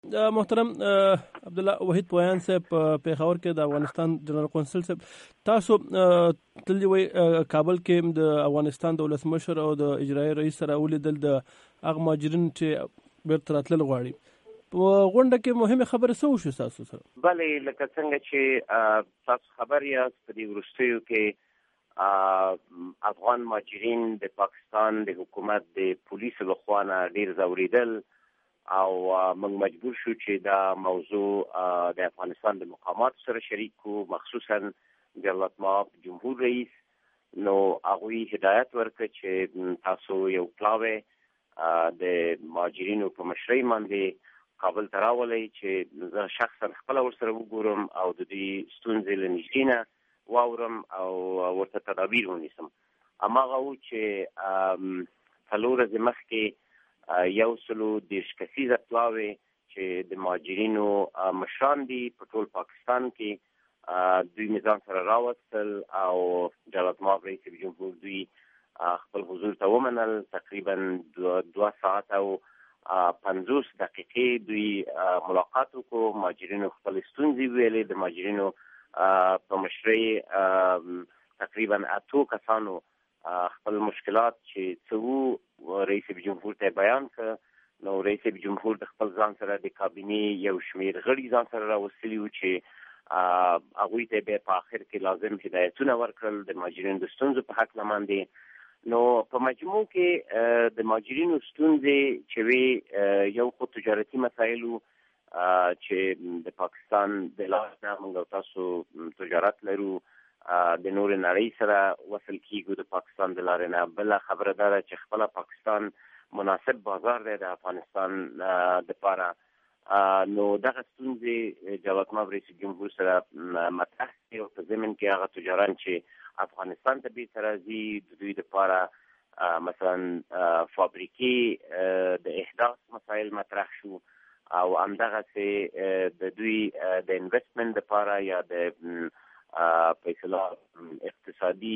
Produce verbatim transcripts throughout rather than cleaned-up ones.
محترم عبدالله وحید پویان صاحب په پیښور کې د افغانستان جنرال قونسل صاحب تاسو تللی وئ کابل کې د افغانستان د ولسمشر او د اجرایي رئیس سره ولیدل د هغه مهاجرین چې بیرته راتلل غواړي. په غونډه کې مهمه خبره څه وشوه تاسو سره؟ بلې لکه څنګه چې تاسو خبر یاست په دې وروستیو کې افغان مهاجرین د پاکستان د حکومت د پولیسو لخوا نه ډیر ځورېدل او موږ مجبور شو چې دا موضوع د افغانستان د مقاماتو سره شریک کړو، مخصوصا جلالت مآب جمهور رئیس. نو هغوی هدایت ورکړ چې تاسو یو پلاوی د مهاجرینو په مشرۍ باندې کابل ته راولئ چې زه شخصا خپله ورسره وګورم او د دوی ستونزې له نږدې نه واورم او ورته تدابیر ونیسم. هماغه و چې څلور ورځې مخکې یو سلو دېرش کسیزه پلاوی چې د مهاجرینو مشران دي په ټول پاکستان کې دوی نظام سره راوستل او جلالت مآب رئیس جمهور دوی خپل حضور ته ومنل. تقریبا دوه ساعت او پنځوس دقیقې دوی ملاقات وکړو، مهاجرینو خپل ستونزې ویلې. د مهاجرینو په مشرۍ تقریبا اتو کسانو خپل مشکلات چې څه وو رئیس جمهور ته بیان کړ. نو رئیس جمهور د خپل ځان سره د کابینې یو شمیر غړي ځان سره راوستلي وو چې هغوی ته بیا په آخر کې لازم هدایتونه ورکړل د مهاجرینو د ستونزو په هکله باندې. نو په مجموع کې د مهاجرینو ستونزې چې وی یو خو تجارتي مسایل وو چې د پاکستان د لارې نه موږ او تاسو تجارت لرو، د نور نړۍ سره وصل کیږو د پاکستان د لارې نه. بله خبره دا ده چې خپله پاکستان مناسب بازار دی د افغانستان دپاره. نو دغه ستونزې جلالت مآب رئیس جمهور سره مطرح کړي او په ضمن کې هغه تجاران چې افغانستان ته بیرته راځي د دوی دپاره مثلا فابریکې د احداث مسایل مطرح شو او همدغسې د دوی د انویسټمنټ دپاره یا د په اصطلاح اقتصادي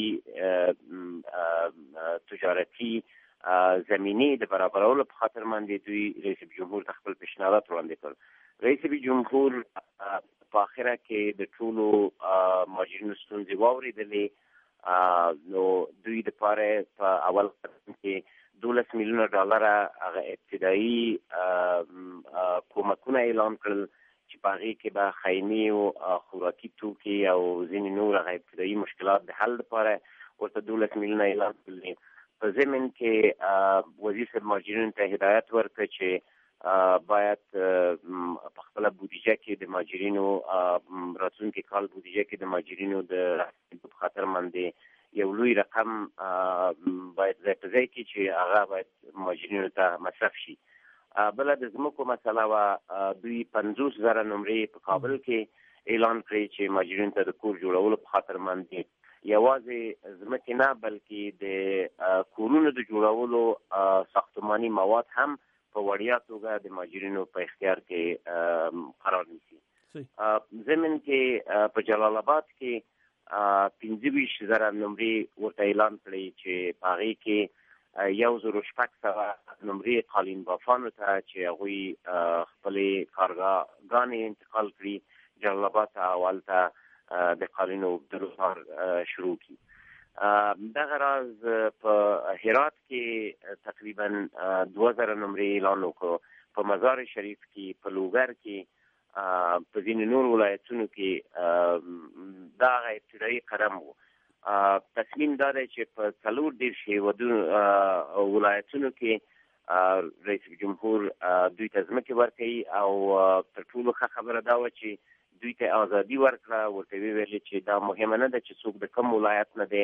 تجارتي زمینې د برابرولو په خاطر باندې دوی رئیس جمهور ته خپل پیشنهادات وړاندې کړل. رئیس جمهور په آخره کې د ټولو مهاجرینو ستونزې واورېدلې. نو دوی دپاره په اول قدم کې دولس میلیونه ډالره هغه ابتدایي کومکونه اعلان کړل چې په هغې کې به خیمې او خوراکي توکي او ځینې نور هغه ابتدایي مشکلات د حل لپاره ورته دولس میلیونه اعلان کړل. په ضمن کې وزیر صاحب مهاجرینو ته هدایت ورکړ چې باید په خپله بودیجه کې د مهاجرینو راتلونکي کال بودیجه کې د مهاجرینو د په خاطر باندې یو لوی رقم باید ځای په ځای کړي چې هغه باید مهاجرینو ته مصرف شي. بله د ځمکو مسله وه، دوی پنځوس زره نمرې په کابل کې اعلان کړی چې مهاجرینو ته د کور جوړولو په خاطر باندې یوازې ځمکې نه بلکې د کورونو د جوړولو ساختماني مواد هم په وړیا توګه د مهاجرینو په اختیار کې قرار نیسي. ضمن کې په جلال آباد کې پنځه ویشت زره نمرې ورته اعلان کړی چې په هغې کې یو زرو شپږ سوه نمرې قالین بافانو ته چې هغوی خپلې کارګاهګانې انتقال کړي جلال آباد ته او هلته د قالینو اوبدلو کار شروع کړي. دغه راز په هرات کې تقریبا دوه زره نمرې اعلان وکړو، په مزار شریف کې، په لوګر کې، په ځینې نور ولایتونو کې دا هغه ابتدایي قدم و. تصمیم دا دی چې په څلور دېرش هېوادونو ولایتونو کې رئیس جمهور دوی ته ځمکې ورکوي او تر ټولو ښه خبره دا وه چې دوی ته ازادي ورکړه. ورته ویلې چې دا مهمه نه ده چې څوک د کوم ولایت نه دی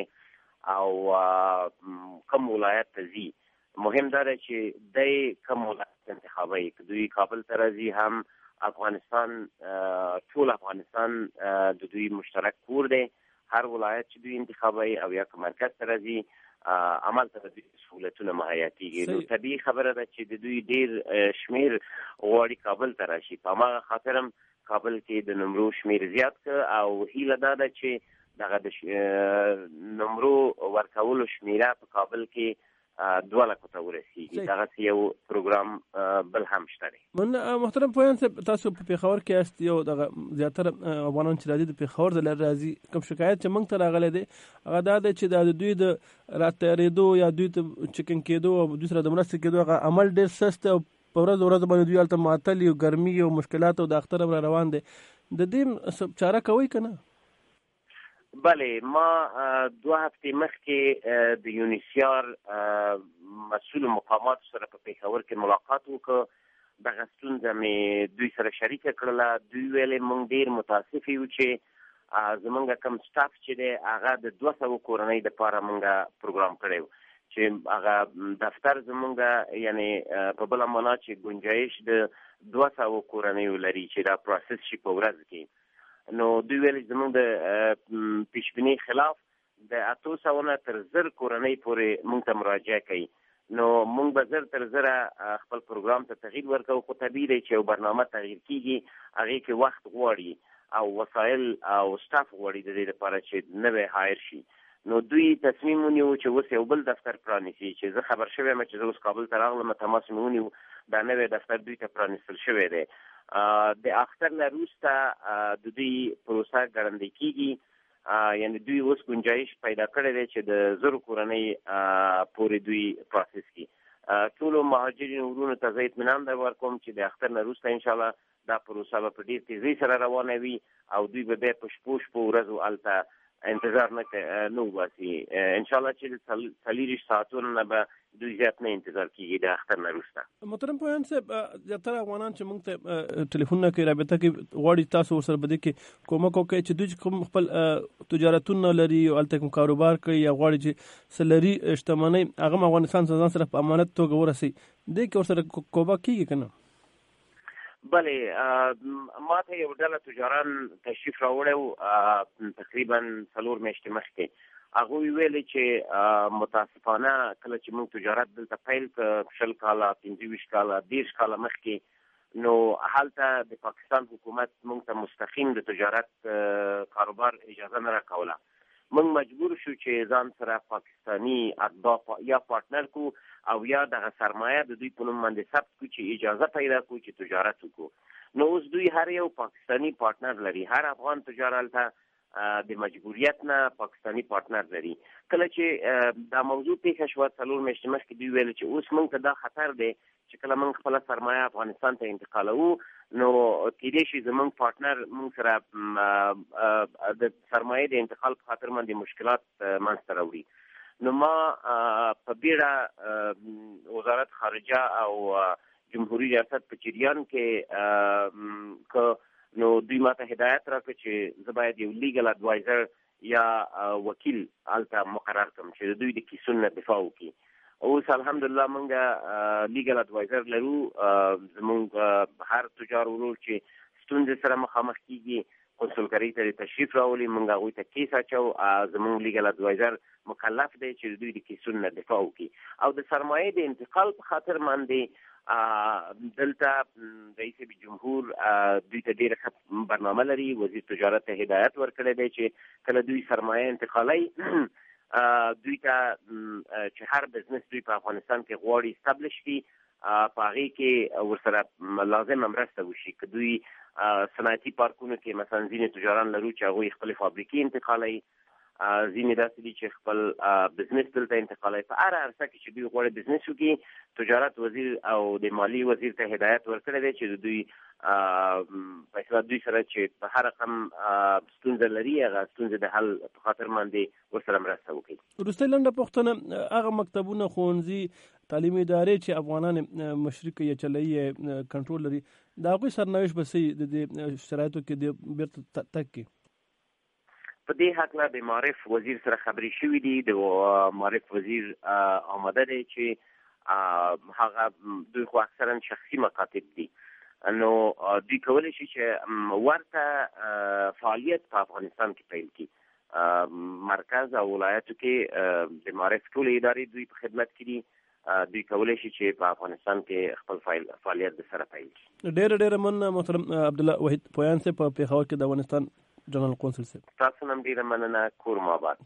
او کوم ولایت ته ځي، مهم دا دی چې دی کوم ولایت انتخابوي. که دوی کابل ته راځي هم افغانستان ټول افغانستان د دوی مشترک کور دی. هر ولایت چې دوی انتخابوي او یا که مرکز ته راځي عمل ته دوی سهولتونه مهیا کېږي. نو طبیعي خبره ده چې د دوی ډېر شمیر غواړي کابل ته راشي. په هماغه خاطر هم کابل کې د نمرو شمیر زیات کړ او هیله دا ده چې دغه د نمرو ورکولو شمیره په کابل کې دوه لکو ته ورسیږي. دغه یو پروګرام بل هم شته دی. من محترم پویان صاحب، تاسو په پیښور کې یاست، یو دغه زیاتره افغانان چې راځي د پیښور د لارې راځي. کوم شکایت چې موږ ته راغلی دی هغه دا دی چې د دوی د راتېرېدو یا دوی ته چکن کېدو او دوی سره د مرستې کېدو هغه عمل ډېر سست او په ورځ ورځ باندې دوی هلته معطل یو ګرمي او مشکلات او د اختر را روان دی. د دې چاره کوئ که نه؟ بله، ما دوه هفتې مخکې د یونیسیار مسؤل مقامات سره په پیښور کې ملاقات وکړ. دغه ستونزه مې دوی سره شریکه کړله. دوی ویلې موږ ډېر متاسف یو چې زمونږ کم سټاف چې دی هغه د دوه سوو کورنۍ دپاره موږ پروګرام کړی و چې هغه دفتر زمونږ یعنی په بله معنا چې ګنجایش د دوه سوو کورنیو لري چې دا پروسس شي په ورځ کې. نو دوی ویل زموږ د پیشبینی خلاف د اتو سوه نه تر زر کورنۍ پورې موږ ته مراجعه کوي. نو موږ به زر تر زره خپل پروګرام ته تغییر ورکوو، خو طبیعي دی چې یو برنامه تغییر کیږي، هغې کې وخت غواړي او وسایل او سټاف غواړي د دې لپاره چې نوی هایر شي. نو دوی تصمیم ونیو چې اوس یو بل دفتر پرانیسي، چې زه خبر شوی یم چې زه اوس کابل ته راغلم، تماس مې ونیو، دا نوی دفتر دوی ته پرانیستل شوی دی. د اختر نه وروسته د دوی پروسه ګړندۍ کیږي، یعنی دوی اوس ګنجایش پیدا کړی دی چې د زرو کورنۍ پورې دوی پروسس کړي. ټولو مهاجرینو ورونو ته زه اطمینان در ورکوم چې د اختر نه وروسته انشاءالله دا پروسه به په ډېر تیزۍ سره روانه وي او دوی به بیا په شپو شپو ورځو هلته انتظار نه وباسي. انشاءالله چې څلېرویشت ساعتونو نه به دوی زیات نه انتظار کیږي د اختر نه وروسته. محترم پوهیان صاحب، زیاتره افغانان چې موږ ته ټلیفونونه کوي، رابطه کوي، غواړي تاسو ورسره په دې کې کومک وکړئ چې دوی کوم خپل تجارتونه لري او هلته کوم کاروبار کوي یا غواړي چې څه لري شتمنۍ هغه هم افغانستان ځان سره په امانت توګه ورسوي. دې کې ورسره کومک کیږي که نه؟ بله، ما ته یو ډله تجاران تشریف راوړی و تقریبا څلور میاشتې مخکې. هغوی ویلې چې متاسفانه کله چې موږ تجارت دلته پیل کړ شل کاله، پنځه ویشت کاله، دېرش کاله مخکې، نو هلته د پاکستان حکومت موږ ته مستقیم د تجارت کاروبار اجازه نه راکوله. موږ مجبور شو چې ځان سره پاکستانی اتباع یا پارتنر کو او یا دغه سرمایه د دوی په نوم باندې ثبت کړو چې اجازه پیدا کړو چې تجارت وکړو. نو اوس دوی هر یو پاکستانی پارتنر لري، هر افغان تجار هلته د مجبوریت نه پاکستانی پارتنر لري. کله چې دا موضوع پیښه شوه څلور میاشتې مخکې، دوی ویل چې اوس موږ ته دا خطر دی چې کله موږ خپله سرمایه افغانستان ته انتقالوو نو کیدای شي زموږ پارتنر موږ سره د سرمایې د انتقال په خاطر باندې مشکلات منځته راوړي. نو ما په بیړه وزارت خارجه او جمهوری ریاست په جریان کې که نو دوی ما ته هدایت راکړه چې زه باید یو لیګل اډوایزر یا وکیل هلته مقرر کړم چې د دوی د کیسو نه دفاع وکړي. اوس الحمدلله موږ لیګل اډوایزر لرو. زموږ هر تجار ورور چې ستونزې سره مخامخ کیږي کنسولګرۍ ته تشریف راولي، موږ هغوی ته کیس اچو. زموږ لیګل اډوایزر مکلف دی چې د دوی د کیسو نه دفاع وکړي او د سرمایې د انتقال په خاطر باندې دلته رئیس جمهور دوی ته ډېره ښه برنامه لري. وزیر تجارت ته هدایت ورکړی دی چې کله دوی سرمایه انتقالوي دوی ته چې هر بزنس دوی په افغانستان کې غواړي استابلیش کړي، په هغې کې ورسره لازمه مرسته وشي. که دوی صنعتي پارکونو کې مثلا ځینې تجاران لرو چې هغوی خپلې فابریکې انتقالوي، ځینې داسې دي چې خپل بزنس دلته انتقالوي. په هره عرصه کې چې دوی غواړي بزنس وکړي، تجارت وزیر او د مالی وزیر ته هدایت ورکړی دی چې د دوی په اصطلاح دوی سره چې په هر رقم ستونزه لري هغه ستونزې د حل په خاطر باندې ورسره مرسته وکړي. وروستۍ لنډه پوښتنه، هغه مکتبونه، ښوونځي، تعلیمي ادارې چې افغانان مشري کوي یا چلوي کنټرول لري، د هغوی سرنوشت به څه د دې شرایطو کې د بیرته تګ کې؟ په دې هکله د معارف وزیر سره خبرې شوي دي. د معارف وزیر آماده دی چې هغه دوی خو اکثرا شخصي مکاتب دي، نو دوی کولی شي چې ورته فعالیت په افغانستان کې پیل کړي. مرکز او ولایتو کې د معارف ټولې ادارې دوی په خدمت کې دي. دوی کولی شي چې په افغانستان کې خپل فعالیت د سره پیل کړي. ډېره ډېره مننه محترم عبدالله وحید پویان صاحب په پېښور کې د افغانستان جنرال قونسل صاحب. تاسو هم ډېره مننه. کور مو آباد.